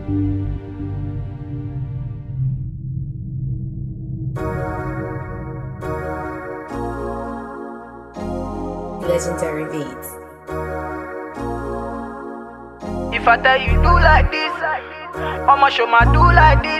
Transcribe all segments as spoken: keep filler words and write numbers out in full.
Legendary beats. If I tell you do like this, I'ma show my do like this.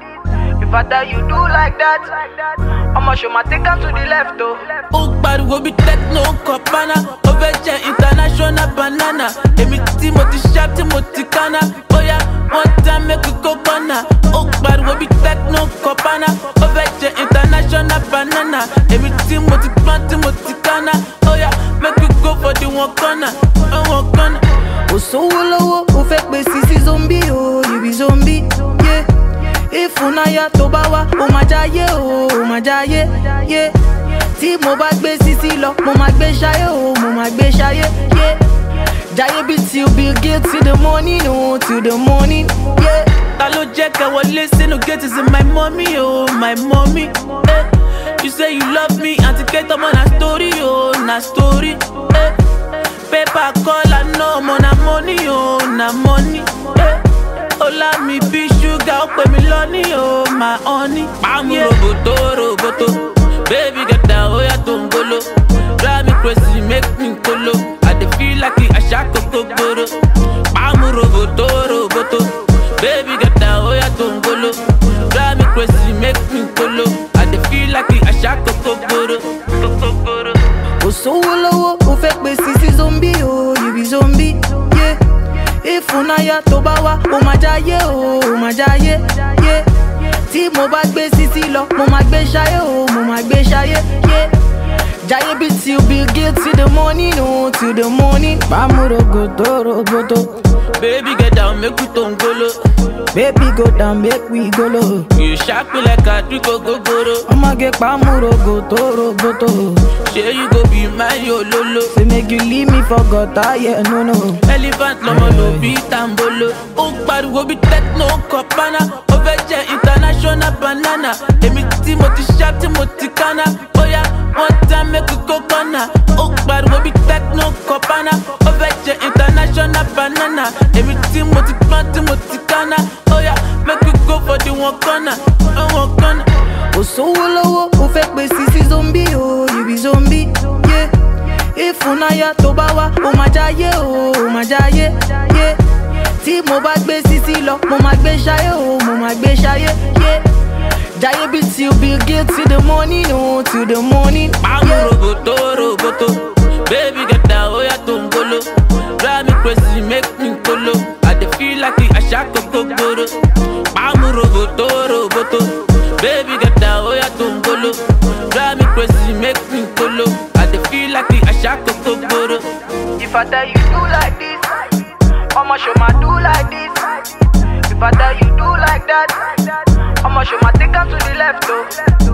If I tell you do like that, I'ma show my take her to the left though. Oh, but we be techno copana, over international banana. Emi Timothy sharp, Timothy Kana. Oh yeah, one time make we go corner. Oh, but we be techno copana, over international banana. Emi Timothy Pan, Timothy Kana. Oh yeah, make we go for the one corner, one corner. Oh so low, oh fake me sissy zombie, oh you be zombie, yeah. If unaya tobawa, oh my jaye, oh my jaye, yeah. Tí mo bá gbé sisi lọ, mo ma gbé ṣayé, oh mo ma gbé ṣayé, yeah. Jaye be till Bill Gates till the morning, oh till the morning, yeah. Ta ló jẹ́ ká wọlé sínú gate is my mommy, oh my mommy, eh. You say you love me, Auntie Kate, I'm on a story, oh na story, eh. Paper call, I know I'm on a money, oh na money, eh. Ola mi be sugar, ó pè mí lọ́ní, oh my honey. Pàmò roboto, roboto, baby get down, oh yeah tongolo. Drive me crazy, make me colo. I dey feel like I shako kokoro. Pàmò roboto, roboto, baby get down, oh yeah tongolo. Drive me crazy, make me colo. I dey feel like I shako kokoro, kokoro. Oh so low, oh fake me sissy zombie, oh you be zombie, yeah. If unaya tobawa, oh my jaye, oh my jaye, yeah. Tí mo bá gbé sisi lọ, mo ma gbé ṣayé, oh mo ma gbé ṣayé, yeah. Jaye be till Bill Gates till the morning, oh till the morning. Pàmò rogoto, rogoto. Baby get down, make we tongolo. Baby go down, make we go low. You sharp me like a trico gogoro. I'ma get pàmò rogoto, rogoto. Say you go be my yo lolo. Say make you leave me for gutter, yeah no no. Elephant lomo no be tambolo. Oh pariwo be techno copana, over international banana. Emi Timothy sharp, Timothy Kana. Oh yeah, one time make we go corner. Oh pariwo be techno copana, over international banana. Emi Timothy Pan, Timothy Kana. Oh yeah, make we go for the one corner, one corner. Oh so low, oh fake me sissy zombie, oh you be zombie, yeah. If unaya tobawa, oh my jaye, oh my jaye, yeah. Tí mo bá gbé sisi lọ, mo ma gbé ṣayé, oh mo ma gbé ṣayé, yeah. Jaye be till Bill Gates till the morning, oh till the morning, yeah. Roboto, roboto, baby get down, oh yeah tongolo. Drive me crazy, make me colo. I dey feel like I shako kokoro. Pàmò roboto, roboto. Baby get down, oh yeah tongolo. Drive me crazy, make me colo. I dey feel like I shako kokoro. If I tell you do like this, I'ma show my do like this. If I tell you do like that, I'ma show my take her to the left though.